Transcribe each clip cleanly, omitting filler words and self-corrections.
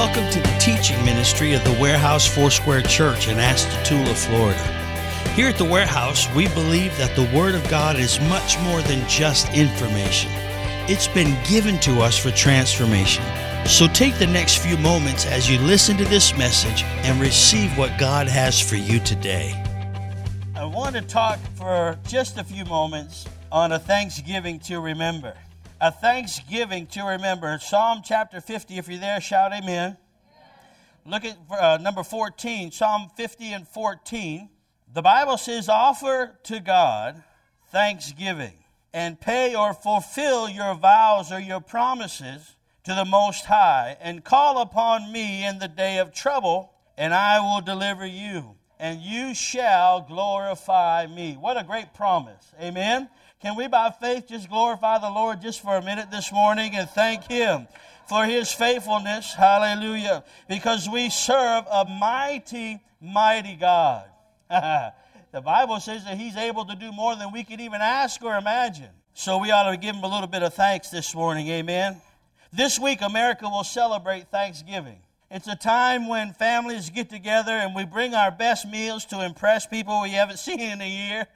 Welcome to the teaching ministry of the Warehouse Foursquare Church in Astatoula, Florida. Here at the Warehouse, we believe that the Word of God is much more than just information. It's been given to us for transformation. So take the next few moments as you listen to this message and receive what God has for you today. I want to talk for just a few moments on a Thanksgiving to remember. A Thanksgiving to remember. Psalm chapter 50, if you're there, shout amen. Look at number 14, Psalm 50 and 14. The Bible says, offer to God thanksgiving and pay or fulfill your vows or your promises to the Most High, and call upon me in the day of trouble, and I will deliver you, and you shall glorify me. What a great promise. Amen. Can we by faith just glorify the Lord just for a minute this morning and thank Him for His faithfulness? Hallelujah. Because we serve a mighty, mighty God. The Bible says that He's able to do more than we could even ask or imagine. So we ought to give Him a little bit of thanks this morning. Amen. This week, America will celebrate Thanksgiving. It's a time when families get together and we bring our best meals to impress people we haven't seen in a year.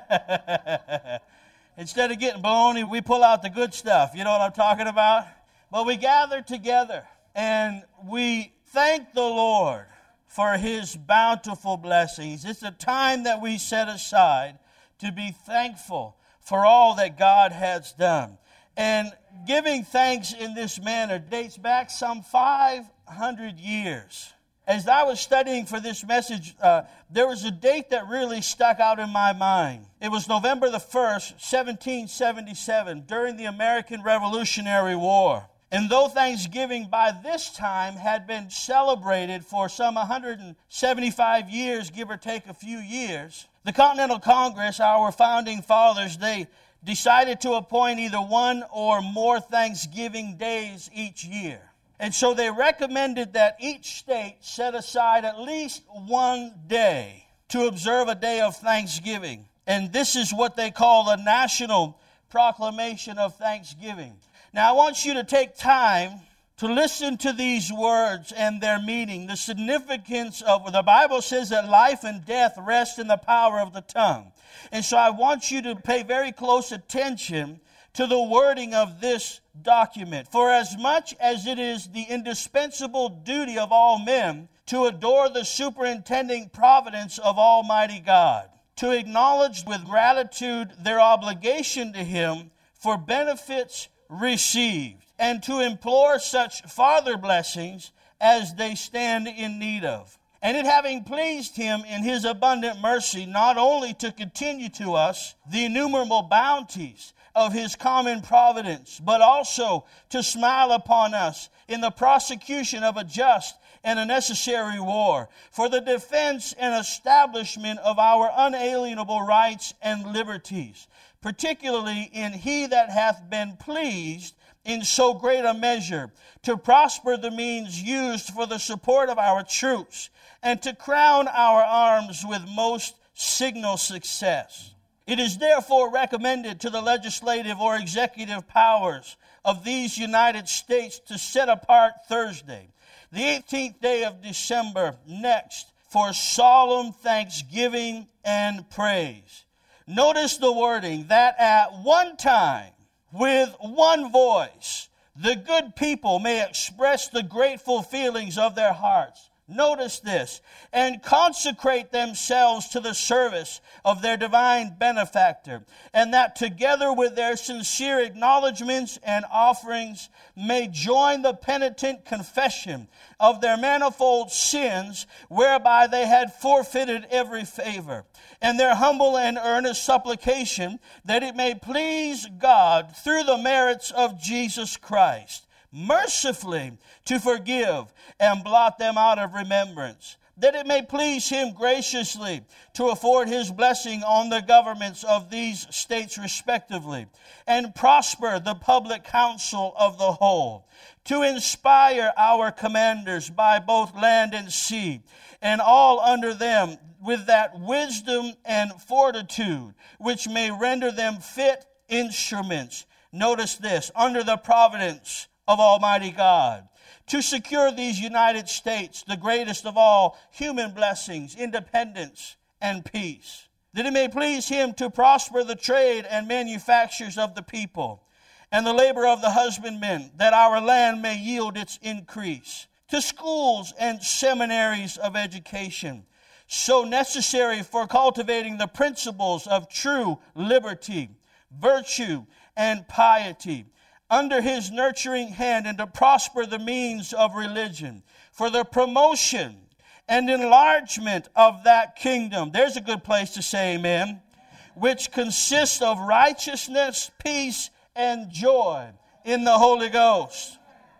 Instead of getting bologna, we pull out the good stuff. You know what I'm talking about? But we gather together and we thank the Lord for His bountiful blessings. It's a time that we set aside to be thankful for all that God has done. And giving thanks in this manner dates back some 500 years. As I was studying for this message, there was a date that really stuck out in my mind. It was November the 1st, 1777, during the American Revolutionary War. And though Thanksgiving by this time had been celebrated for some 175 years, give or take a few years, the Continental Congress, our founding fathers, they decided to appoint either one or more Thanksgiving days each year. And so they recommended that each state set aside at least one day to observe a day of Thanksgiving. And this is what they call the National Proclamation of Thanksgiving. Now I want you to take time to listen to these words and their meaning. The significance of, the Bible says that life and death rest in the power of the tongue. And so I want you to pay very close attention to the wording of this document. For as much as it is the indispensable duty of all men to adore the superintending providence of Almighty God, to acknowledge with gratitude their obligation to Him for benefits received, and to implore such farther blessings as they stand in need of. And it having pleased Him in His abundant mercy, not only to continue to us the innumerable bounties of His common providence, but also to smile upon us in the prosecution of a just and a necessary war, for the defense and establishment of our unalienable rights and liberties, particularly in He that hath been pleased in so great a measure to prosper the means used for the support of our troops, and to crown our arms with most signal success. It is therefore recommended to the legislative or executive powers of these United States to set apart Thursday, the 18th day of December next, for solemn thanksgiving and praise. Notice the wording, that at one time, with one voice, the good people may express the grateful feelings of their hearts. Notice this, and consecrate themselves to the service of their divine benefactor, and that together with their sincere acknowledgments and offerings may join the penitent confession of their manifold sins, whereby they had forfeited every favor, and their humble and earnest supplication that it may please God through the merits of Jesus Christ, mercifully to forgive and blot them out of remembrance, that it may please Him graciously to afford His blessing on the governments of these states respectively, and prosper the public counsel of the whole, to inspire our commanders by both land and sea, and all under them with that wisdom and fortitude which may render them fit instruments. Notice this, under the providence of Almighty God, to secure these United States, the greatest of all human blessings, independence, and peace. That it may please him to prosper the trade and manufactures of the people, and the labor of the husbandmen, that our land may yield its increase. To schools and seminaries of education, so necessary for cultivating the principles of true liberty, virtue, and piety, under his nurturing hand, and to prosper the means of religion, for the promotion and enlargement of that kingdom. There's a good place to say amen. Which consists of righteousness, peace, and joy in the Holy Ghost.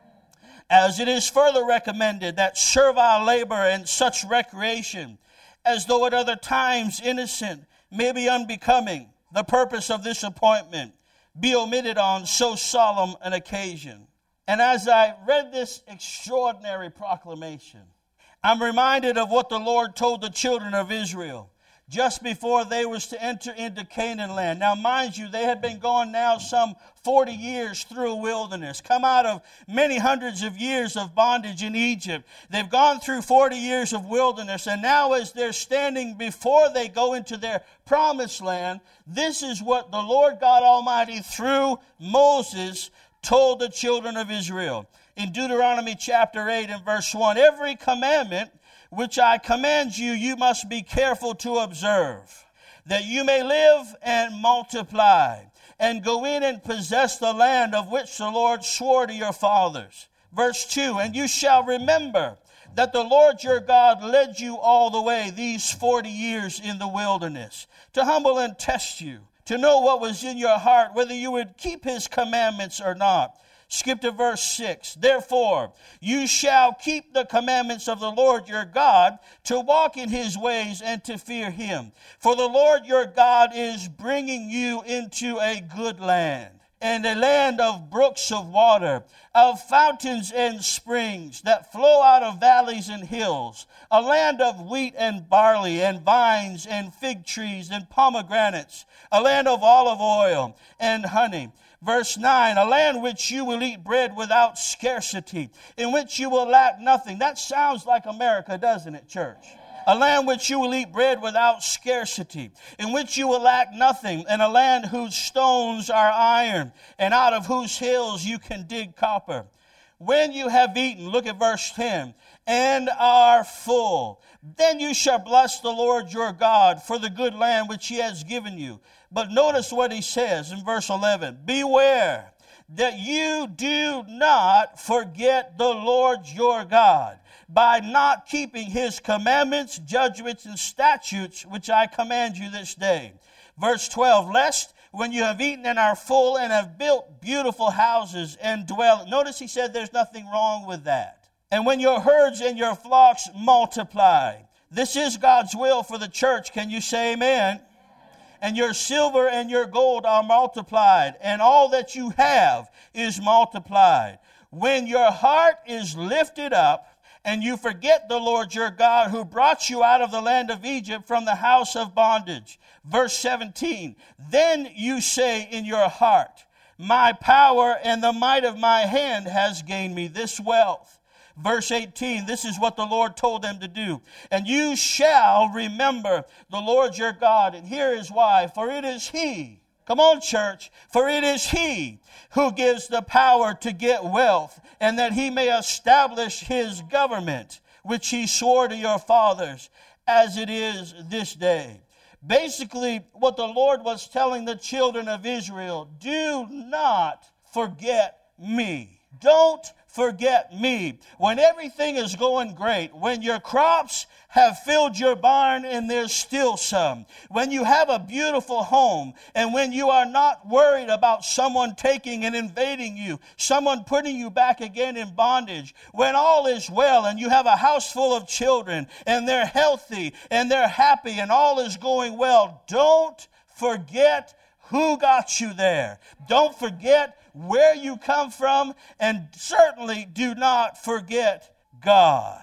As it is further recommended that servile labor and such recreation, as though at other times innocent, may be unbecoming, the purpose of this appointment be omitted on so solemn an occasion. And as I read this extraordinary proclamation, I'm reminded of what the Lord told the children of Israel just before they was to enter into Canaan land. Now, mind you, they had been gone now some 40 years through a wilderness, come out of many hundreds of years of bondage in Egypt. They've gone through 40 years of wilderness, and now as they're standing before they go into their promised land, this is what the Lord God Almighty, through Moses, told the children of Israel. In Deuteronomy chapter 8 and verse 1, every commandment which I command you, you must be careful to observe, that you may live and multiply, and go in and possess the land of which the Lord swore to your fathers. Verse 2, and you shall remember that the Lord your God led you all the way these 40 years in the wilderness, to humble and test you, to know what was in your heart, whether you would keep his commandments or not. Skip to verse 6. Therefore, you shall keep the commandments of the Lord your God, to walk in his ways and to fear him. For the Lord your God is bringing you into a good land, and a land of brooks of water, of fountains and springs that flow out of valleys and hills, a land of wheat and barley and vines and fig trees and pomegranates, a land of olive oil and honey. Verse 9, a land which you will eat bread without scarcity, in which you will lack nothing. That sounds like America, doesn't it, church? A land which you will eat bread without scarcity, in which you will lack nothing, and a land whose stones are iron, and out of whose hills you can dig copper. When you have eaten, look at verse 10, and are full, then you shall bless the Lord your God for the good land which he has given you. But notice what he says in verse 11. Beware that you do not forget the Lord your God by not keeping his commandments, judgments, and statutes, which I command you this day. Verse 12, lest when you have eaten and are full and have built beautiful houses and dwell. Notice he said there's nothing wrong with that. And when your herds and your flocks multiply. This is God's will for the church. Can you say amen? And your silver and your gold are multiplied, and all that you have is multiplied. When your heart is lifted up, and you forget the Lord your God, who brought you out of the land of Egypt from the house of bondage. Verse 17, then you say in your heart, my power and the might of my hand has gained me this wealth. Verse 18, this is what the Lord told them to do. And you shall remember the Lord your God. And here is why. For it is he, come on church, for it is he who gives the power to get wealth, and that he may establish his government, which he swore to your fathers, as it is this day. Basically, what the Lord was telling the children of Israel, do not forget me. Don't forget me. When everything is going great, when your crops have filled your barn and there's still some, when you have a beautiful home, and when you are not worried about someone taking and invading you, someone putting you back again in bondage, when all is well and you have a house full of children and they're healthy and they're happy and all is going well, don't forget who got you there. Don't forget where you come from, and certainly do not forget God.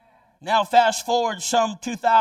Now fast forward some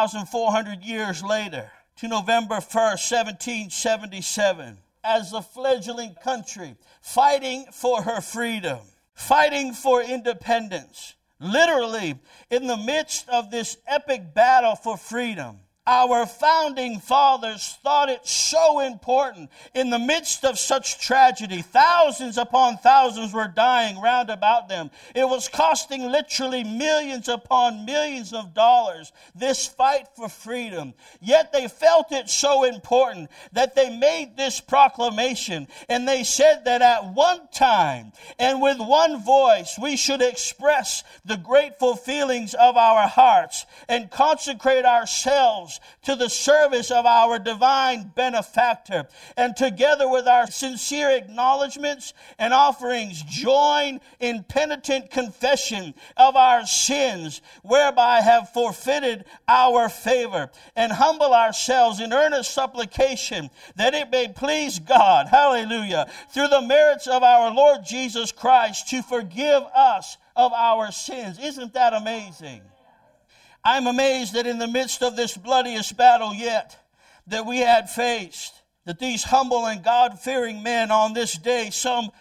2,400 years later to November 1st, 1777, as the fledgling country fighting for her freedom, fighting for independence. Literally, in the midst of this epic battle for freedom, our founding fathers thought it so important. In the midst of such tragedy, thousands upon thousands were dying round about them. It was costing literally millions upon millions of dollars, this fight for freedom. Yet they felt it so important that they made this proclamation. And they said that at one time and with one voice, we should express the grateful feelings of our hearts and consecrate ourselves to the service of our divine benefactor, and together with our sincere acknowledgments and offerings, join in penitent confession of our sins, whereby have forfeited our favor, and humble ourselves in earnest supplication that it may please God, hallelujah, through the merits of our Lord Jesus Christ, to forgive us of our sins. Isn't that amazing? I'm amazed that in the midst of this bloodiest battle yet that we had faced, that these humble and God-fearing men on this day, some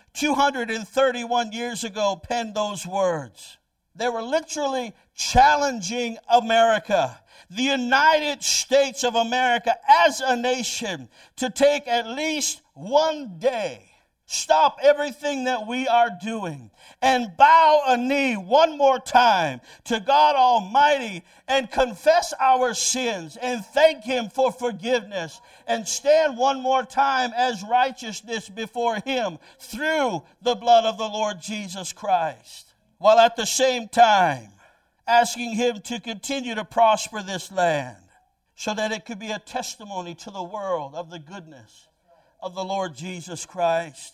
231 years ago, penned those words. They were literally challenging America, the United States of America as a nation, to take at least one day, stop everything that we are doing, and bow a knee one more time to God Almighty and confess our sins and thank Him for forgiveness and stand one more time as righteousness before Him through the blood of the Lord Jesus Christ, while at the same time asking Him to continue to prosper this land so that it could be a testimony to the world of the goodness of the Lord Jesus Christ.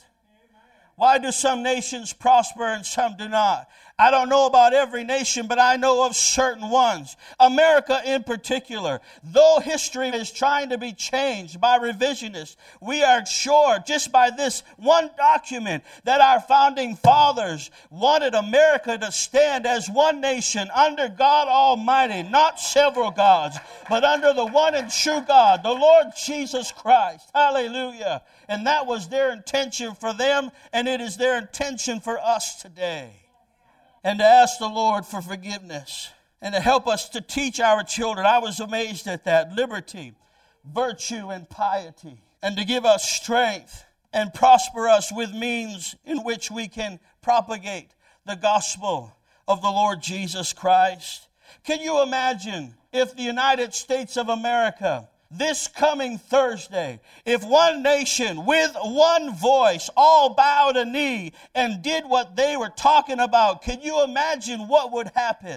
Why do some nations prosper and some do not? I don't know about every nation, but I know of certain ones. America in particular. Though history is trying to be changed by revisionists, we are sure just by this one document that our founding fathers wanted America to stand as one nation under God Almighty, not several gods, but under the one and true God, the Lord Jesus Christ. Hallelujah. And that was their intention for them, and it is their intention for us today. And to ask the Lord for forgiveness and to help us to teach our children. I was amazed at that. Liberty, virtue, and piety. And to give us strength and prosper us with means in which we can propagate the gospel of the Lord Jesus Christ. Can you imagine if the United States of America, this coming Thursday, if one nation with one voice all bowed a knee and did what they were talking about, can you imagine what would happen?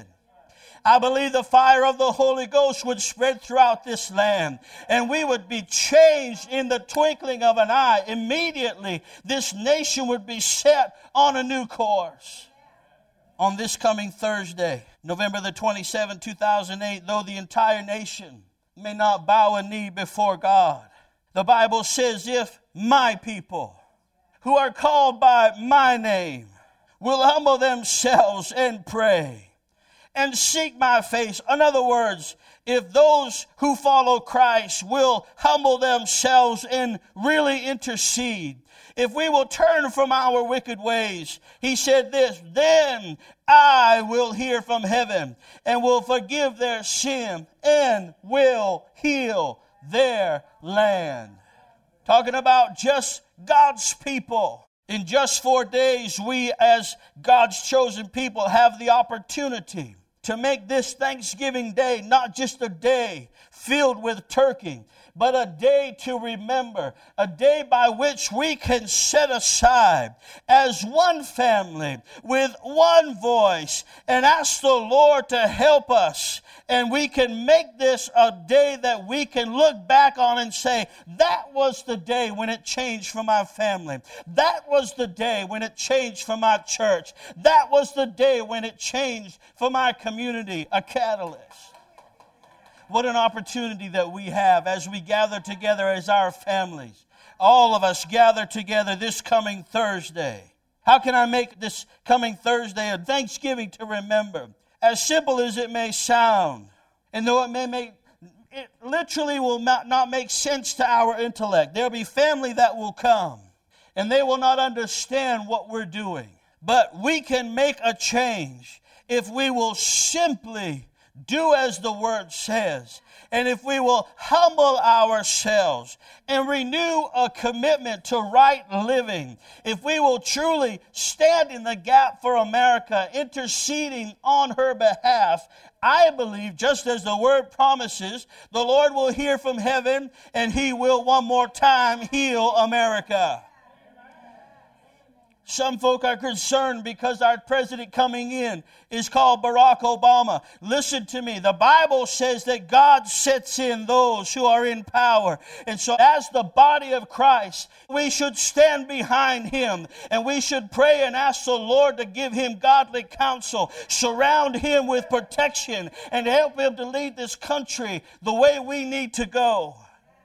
I believe the fire of the Holy Ghost would spread throughout this land, and we would be changed in the twinkling of an eye. Immediately, this nation would be set on a new course. On this coming Thursday, November the 27th, 2008, though the entire nation may not bow a knee before God, the Bible says, if my people who are called by my name will humble themselves and pray and seek my face. In other words, if those who follow Christ will humble themselves and really intercede, if we will turn from our wicked ways, he said this, then I will hear from heaven and will forgive their sin and will heal their land. Talking about just God's people. In just 4 days, we as God's chosen people have the opportunity to make this Thanksgiving Day not just a day filled with turkey, but a day to remember, a day by which we can set aside as one family with one voice and ask the Lord to help us. And we can make this a day that we can look back on and say, that was the day when it changed for my family. That was the day when it changed for my church. That was the day when it changed for my community, a catalyst. What an opportunity that we have as we gather together as our families. All of us gather together this coming Thursday. How can I make this coming Thursday a Thanksgiving to remember? As simple as it may sound, and though it literally will not make sense to our intellect, there'll be family that will come, and they will not understand what we're doing. But we can make a change if we will simply do as the Word says. And if we will humble ourselves and renew a commitment to right living, if we will truly stand in the gap for America, interceding on her behalf, I believe, just as the Word promises, the Lord will hear from heaven and He will one more time heal America. Some folk are concerned because our president coming in is called Barack Obama. Listen to me. The Bible says that God sets in those who are in power. And so as the body of Christ, we should stand behind Him. And we should pray and ask the Lord to give Him godly counsel. Surround Him with protection and help Him to lead this country the way we need to go.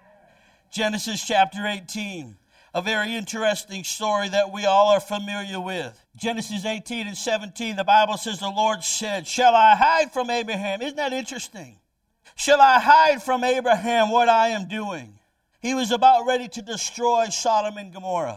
Genesis chapter 18. A very interesting story that we all are familiar with. Genesis 18 and 17, the Bible says the Lord said, "Shall I hide from Abraham?" Isn't that interesting? "Shall I hide from Abraham what I am doing?" He was about ready to destroy Sodom and Gomorrah,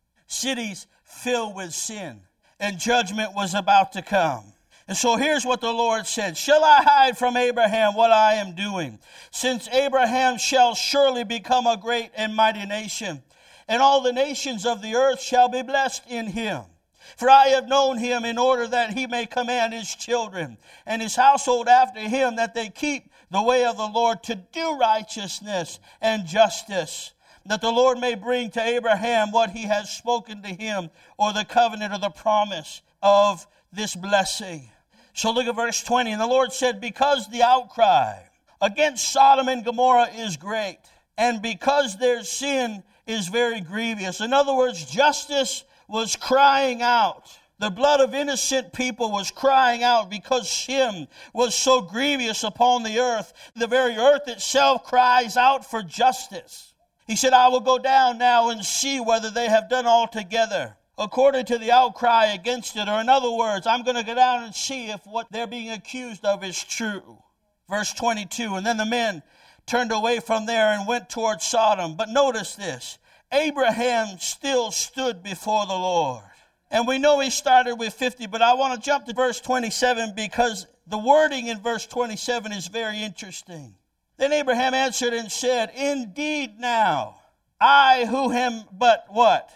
cities filled with sin, and judgment was about to come. And so here's what the Lord said, "Shall I hide from Abraham what I am doing? Since Abraham shall surely become a great and mighty nation, and all the nations of the earth shall be blessed in him. For I have known him in order that he may command his children and his household after him, that they keep the way of the Lord to do righteousness and justice, that the Lord may bring to Abraham what he has spoken to him, or the covenant or the promise of this blessing." So look at verse 20. "And the Lord said, because the outcry against Sodom and Gomorrah is great, and because their sin is very grievous." In other words, justice was crying out. The blood of innocent people was crying out because sin was so grievous upon the earth. The very earth itself cries out for justice. He said, "I will go down now and see whether they have done altogether according to the outcry against it." Or in other words, I'm going to go down and see if what they're being accused of is true. Verse 22, "And then the men turned away from there and went toward Sodom." But notice this, Abraham still stood before the Lord. And we know he started with 50, but I want to jump to verse 27 because the wording in verse 27 is very interesting. "Then Abraham answered and said, Indeed now, I who am but" what?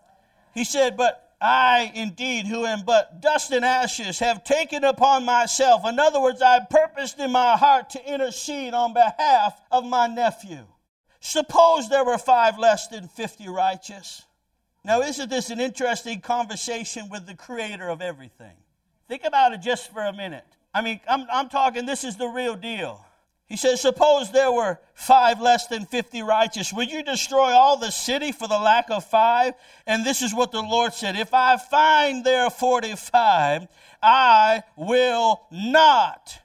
He said, "But I indeed who am but dust and ashes have taken upon myself." In other words, I purposed in my heart to intercede on behalf of my nephew. "Suppose there were 5 less than 50 righteous." Now, isn't this an interesting conversation with the creator of everything? Think about it just for a minute. I mean, I'm talking, this is the real deal. He says, suppose there were 5 less than 50 righteous. Would you destroy all the city for the lack of 5? And this is what the Lord said, "If I find there 45, I will not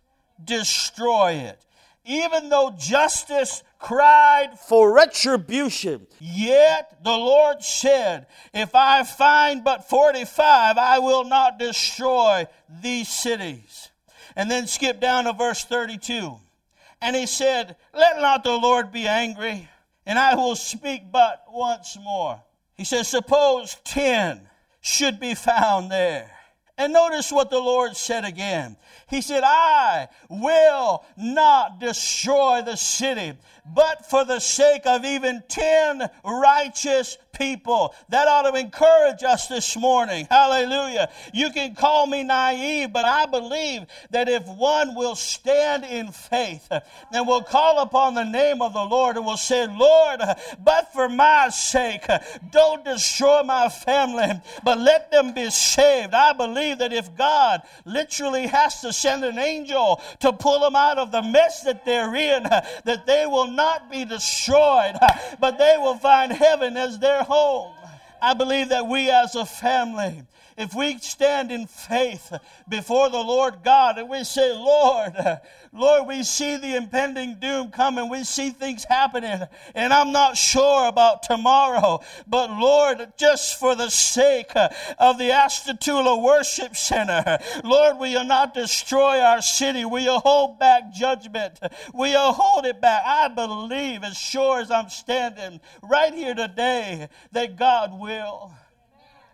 destroy it." Even though justice cried for retribution, yet the Lord said, "If I find but 45, I will not destroy these cities." And then skip down to verse 32. "And he said, Let not the Lord be angry, and I will speak but once more." He says, suppose 10 should be found there. And notice what the Lord said again. He said, "I will not destroy the city, but for the sake of even 10 righteous people." That ought to encourage us this morning. Hallelujah. You can call me naive, but I believe that if one will stand in faith and will call upon the name of the Lord and will say, "Lord, but for my sake, don't destroy my family, but let them be saved." I believe that if God literally has to send an angel to pull them out of the mess that they're in, that they will not be destroyed, but they will find heaven as their home. I believe that we as a family, if we stand in faith before the Lord God and we say, Lord, we see the impending doom coming. We see things happening. And I'm not sure about tomorrow. But Lord, just for the sake of the Astatula Worship Center, Lord, will you not destroy our city? Will you hold back judgment? Will you hold it back? I believe, as sure as I'm standing right here today, that God will.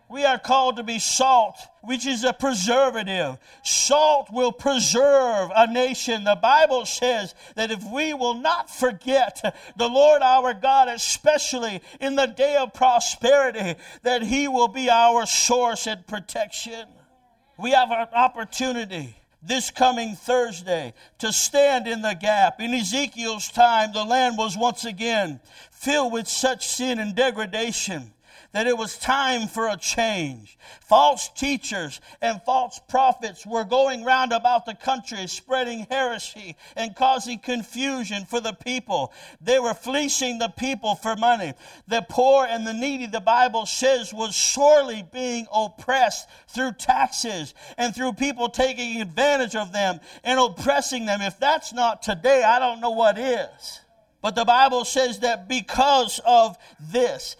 We are called to be salt, which is a preservative. Salt will preserve a nation. The Bible says that if we will not forget the Lord our God, especially in the day of prosperity, that He will be our source and protection. We have an opportunity this coming Thursday to stand in the gap. In Ezekiel's time, the land was once again filled with such sin and degradation that it was time for a change. False teachers and false prophets were going round about the country spreading heresy and causing confusion for the people. They were fleecing the people for money. The poor and the needy, the Bible says, was sorely being oppressed through taxes and through people taking advantage of them and oppressing them. If that's not today, I don't know what is. But the Bible says that because of this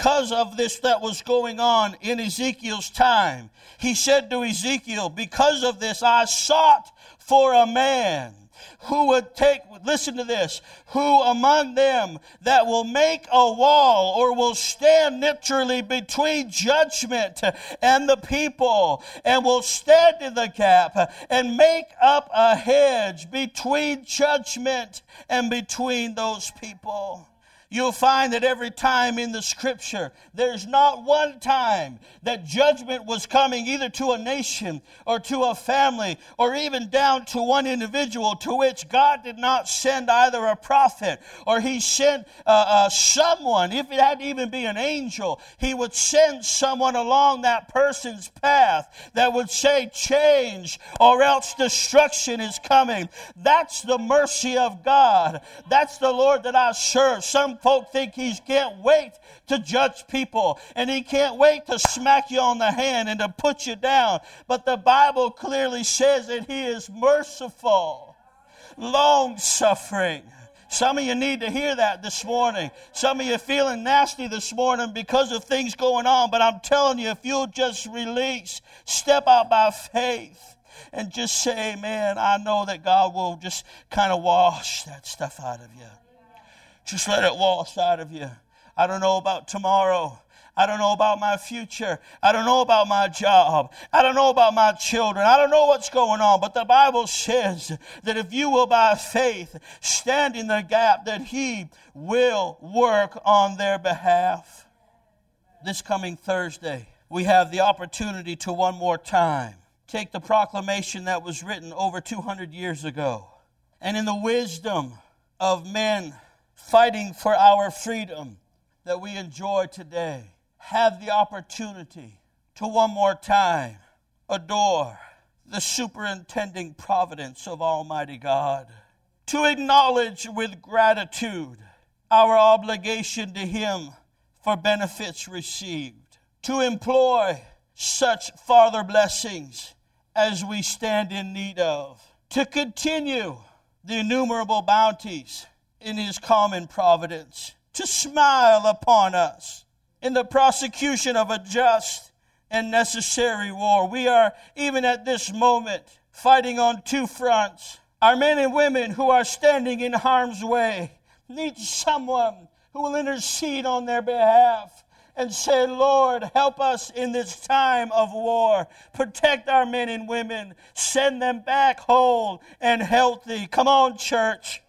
that was going on in Ezekiel's time, he said to Ezekiel, because of this, I sought for a man who would take, listen to this, who among them that will make a wall or will stand literally between judgment and the people and will stand in the gap and make up a hedge between judgment and between those people. You'll find that every time in the Scripture, there's not one time that judgment was coming either to a nation or to a family or even down to one individual to which God did not send either a prophet or He sent someone. If it had to even be an angel, He would send someone along that person's path that would say change or else destruction is coming. That's the mercy of God. That's the Lord that I serve. Some folk think He can't wait to judge people and He can't wait to smack you on the hand and to put you down. But the Bible clearly says that He is merciful, long-suffering. Some of you need to hear that this morning. Some of you feeling nasty this morning because of things going on. But I'm telling you, if you'll just release, step out by faith and just say, man, I know that God will just kind of wash that stuff out of you. Just let it wash out of you. I don't know about tomorrow. I don't know about my future. I don't know about my job. I don't know about my children. I don't know what's going on. But the Bible says that if you will by faith stand in the gap, that He will work on their behalf. This coming Thursday, we have the opportunity to one more time take the proclamation that was written over 200 years ago. And in the wisdom of men fighting for our freedom that we enjoy today, have the opportunity to one more time adore the superintending providence of Almighty God, to acknowledge with gratitude our obligation to Him for benefits received, to employ such farther blessings as we stand in need of, to continue the innumerable bounties in His common providence, to smile upon us in the prosecution of a just and necessary war. We are, even at this moment, fighting on two fronts. Our men and women who are standing in harm's way need someone who will intercede on their behalf and say, Lord, help us in this time of war. Protect our men and women. Send them back whole and healthy. Come on, church.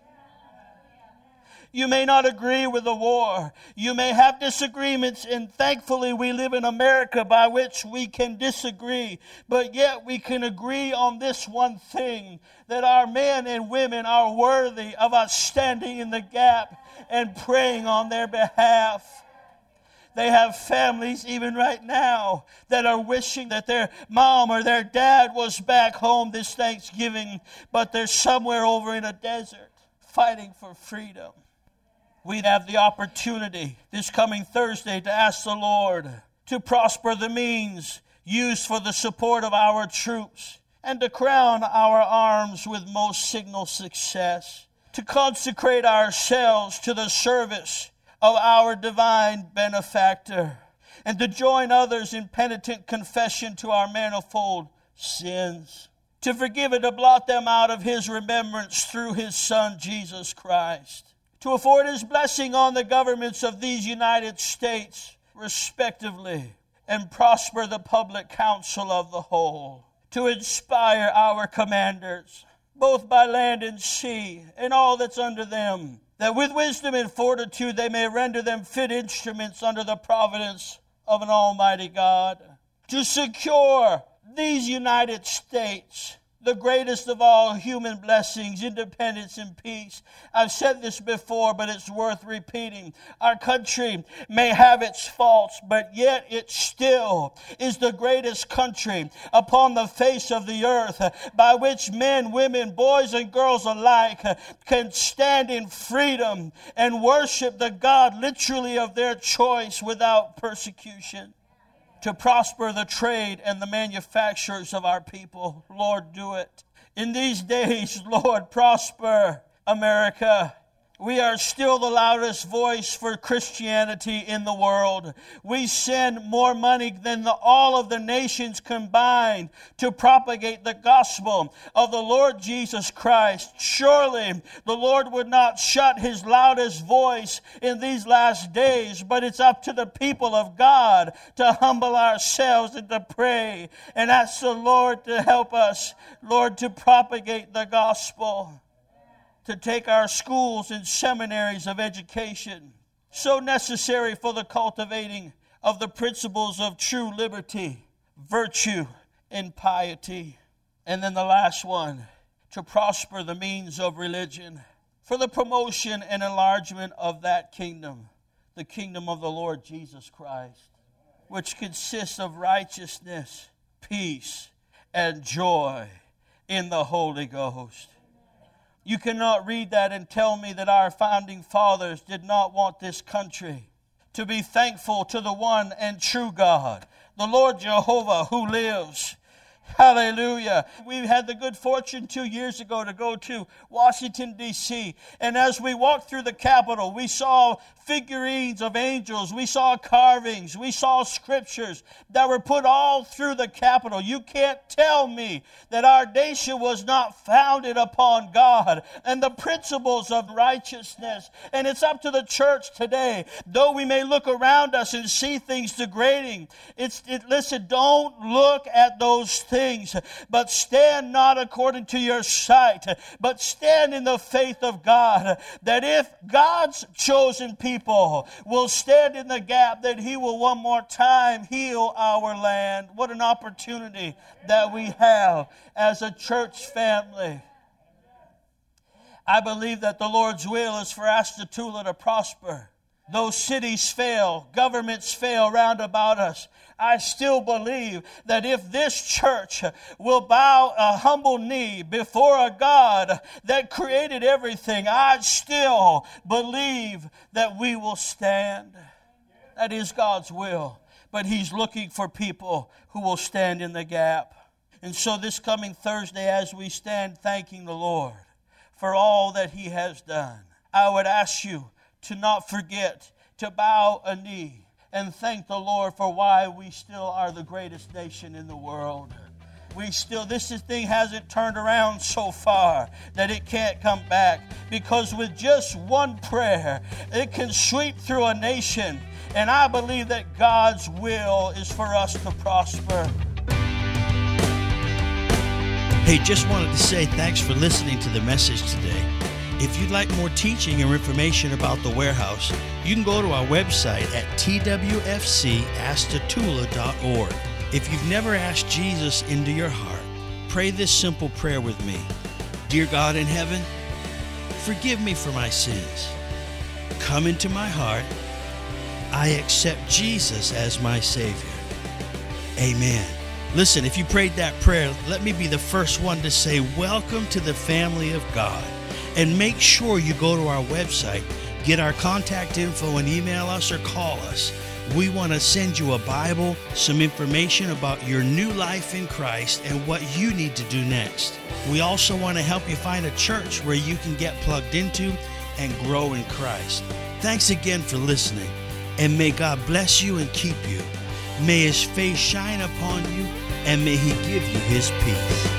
You may not agree with the war. You may have disagreements, and thankfully we live in America by which we can disagree. But yet we can agree on this one thing, that our men and women are worthy of us standing in the gap and praying on their behalf. They have families even right now that are wishing that their mom or their dad was back home this Thanksgiving, but they're somewhere over in a desert fighting for freedom. We'd have the opportunity this coming Thursday to ask the Lord to prosper the means used for the support of our troops and to crown our arms with most signal success, to consecrate ourselves to the service of our divine benefactor, and to join others in penitent confession to our manifold sins, to forgive and to blot them out of His remembrance through His Son, Jesus Christ, to afford His blessing on the governments of these United States, respectively, and prosper the public counsel of the whole, to inspire our commanders, both by land and sea, and all that's under them, that with wisdom and fortitude they may render them fit instruments under the providence of an almighty God, to secure these United States, the greatest of all human blessings, independence and peace. I've said this before, but it's worth repeating. Our country may have its faults, but yet it still is the greatest country upon the face of the earth, by which men, women, boys, and girls alike can stand in freedom and worship the God literally of their choice without persecution. To prosper the trade and the manufacturers of our people. Lord, do it. In these days, Lord, prosper America. We are still the loudest voice for Christianity in the world. We send more money than all of the nations combined to propagate the gospel of the Lord Jesus Christ. Surely the Lord would not shut his loudest voice in these last days, but it's up to the people of God to humble ourselves and to pray and ask the Lord to help us, Lord, to propagate the gospel, to take our schools and seminaries of education, so necessary for the cultivating of the principles of true liberty, virtue, and piety. And then the last one, to prosper the means of religion, for the promotion and enlargement of that kingdom, the kingdom of the Lord Jesus Christ, which consists of righteousness, peace, and joy in the Holy Ghost. You cannot read that and tell me that our founding fathers did not want this country to be thankful to the one and true God, the Lord Jehovah who lives. Hallelujah. We had the good fortune 2 years ago to go to Washington, D.C. And as we walked through the Capitol, we saw figurines of angels. We saw carvings. We saw scriptures that were put all through the Capitol. You can't tell me that our nation was not founded upon God and the principles of righteousness. And it's up to the church today. Though we may look around us and see things degrading, listen, don't look at those things, but stand not according to your sight, but stand in the faith of God, that if God's chosen people will stand in the gap, that he will one more time heal our land. What an opportunity that we have as a church family. I believe that the Lord's will is for Ashtatula to prosper. Though cities fail, governments fail round about us, I still believe that if this church will bow a humble knee before a God that created everything, I still believe that we will stand. That is God's will. But he's looking for people who will stand in the gap. And so this coming Thursday, as we stand thanking the Lord for all that he has done, I would ask you to not forget to bow a knee and thank the Lord for why we still are the greatest nation in the world. This thing hasn't turned around so far that it can't come back, because with just one prayer, it can sweep through a nation. And I believe that God's will is for us to prosper. Hey, just wanted to say thanks for listening to the message today. If you'd like more teaching or information about the warehouse, you can go to our website at twfcashtatula.org. If you've never asked Jesus into your heart, pray this simple prayer with me. Dear God in heaven, forgive me for my sins. Come into my heart. I accept Jesus as my Savior. Amen. Listen, if you prayed that prayer, let me be the first one to say, welcome to the family of God. And make sure you go to our website, get our contact info, and email us or call us. We want to send you a Bible, some information about your new life in Christ and what you need to do next. We also want to help you find a church where you can get plugged into and grow in Christ. Thanks again for listening, and may God bless you and keep you. May his face shine upon you, and may he give you his peace.